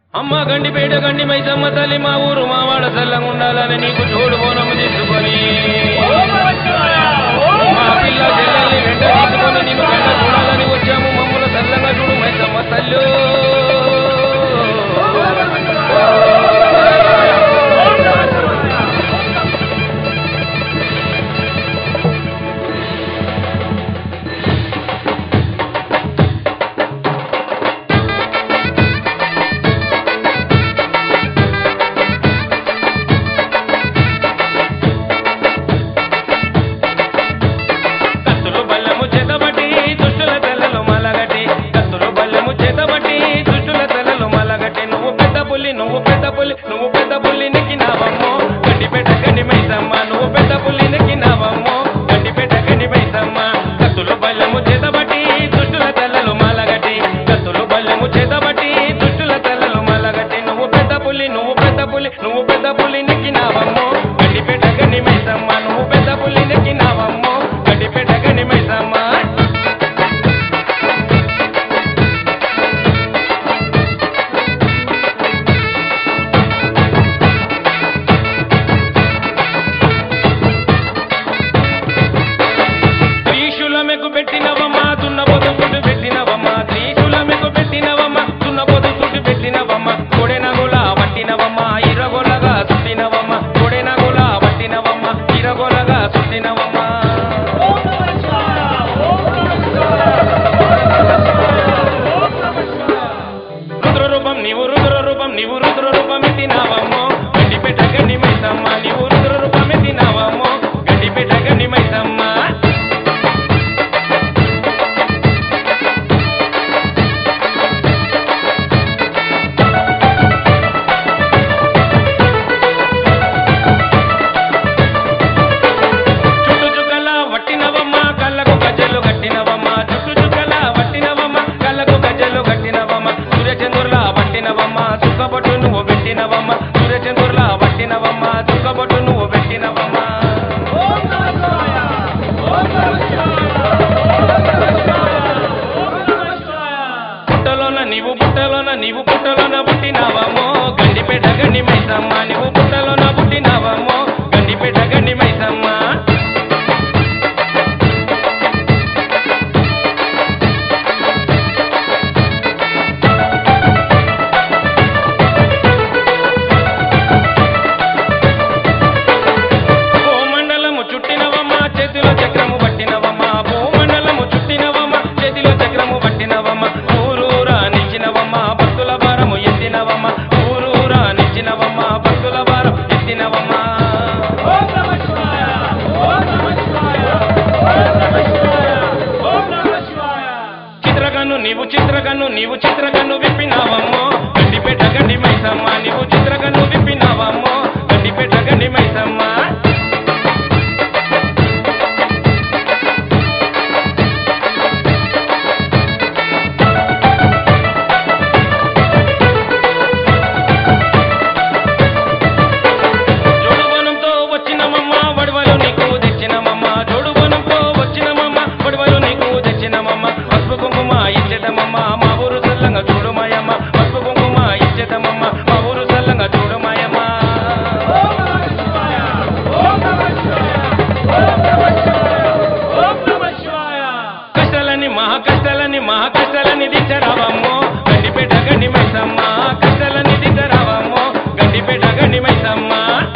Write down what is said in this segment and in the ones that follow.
అమ్మ గండిపేట గండి మైసమ్మ తల్లి మా ఊరు మా వాడ చల్లంగా ఉండాలని నీకు చూడు బోనము తీసుకొని మా పిల్ల చెల్లెల్ని వెంట తీసుకొని నీకు వెంట చూడాలని వచ్చాము మమ్మల్ని చల్లంగా చూడు మైసమ్మ తల్లు నీవు పుట్టలోన పుట్టినావమ్మో గండిపేట గండి మైసమ్మ నీవు పుట్టలోన పుట్టినావమ్మో గండిపేట గండి మైసమ్మ భూమండలము చుట్టినవమ్మ చేతిలో చక్రము పట్టినవమ్మ భూమండలము చుట్టినవమ్మ చేతిలో చక్రము పట్టినవమ్మ ఊరూరా నిచ్చినవమ్మ భక్తుల భారము ఎత్తినవమ్మ ఊరూరా నిచ్చినవమ్మ భక్తుల భారం ఎత్తినవమ్మ నీవు చిత్రకన్ను విప్పినావమ్మో గండిపేట గండి మైసమ్మ నీవు చిత్రకన్ను విప్పినావమ్మో గండిపేట గండి మైసమ్మ జోడుబోనంతో వచ్చినమమ్మ వడవలు నీకు తెచ్చినమమ్మ జోడుబోనంతో వచ్చినమమ్మ వడవలు నీకు తెచ్చినమమ్మ పసుపు కుంకుమ ఇచ్చేదమమ్మ మా ఊరు చల్లంగా చూడుమాయమ్మ పసుపు కుంకుమ ఇచ్చేదమమ్మ మా ఊరు చల్లంగా చూడుమాయమ్మ కష్టాలని దించరావమ్మో గండిపేట గండి మైసమ్మ కష్టాలని దించరావమ్మో గండిపేట గండి మైసమ్మ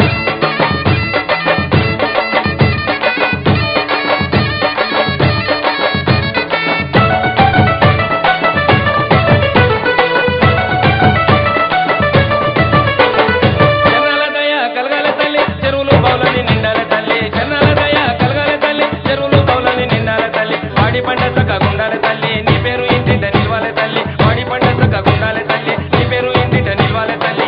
జనాల దయ కలగాల తల్లి చెరువులు బౌలని నిండాల తల్లి జనాల దయ కలగాల తల్లి చెరువులు బౌలని నిండాల తల్లి వాడి పంట సక్కగుండాల తల్లి నీ పేరు ఇంటింట నిల్వాల తల్లి వాడి పంట సక్కగుండాల తల్లి నీ పేరు ఇంటింట నిల్వాల తల్లి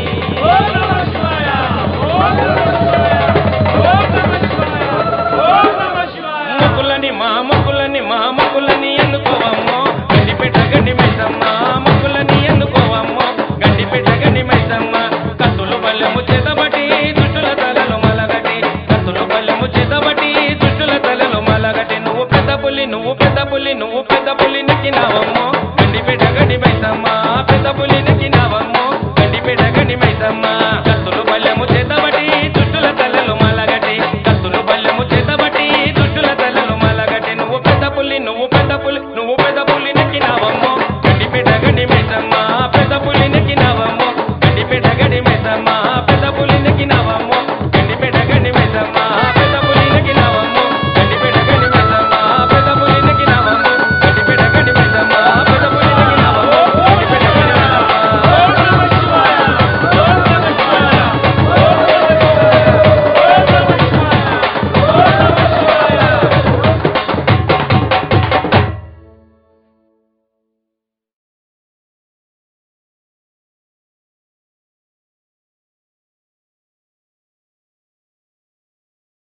మొక్కులని ఎన్నుకోవమ్మో గండిపేట గండి మైసమ్మ మొక్కులని ఎన్నుకోవమ్మో గండిపేట గండి మైసమ్మ కత్తులు బల్లెము చేతబట్టి దుష్టుల తలలు మలగటి కత్తులు బల్లెము చేతబట్టి దుష్టుల తలలు మలగటి నువ్వు పెద్ద పులి నెక్కినావమ్మో గండిపేట గండి మైసమ్మ పెద్ద పులి నెక్కినావమ్మో గని మైసమ్మ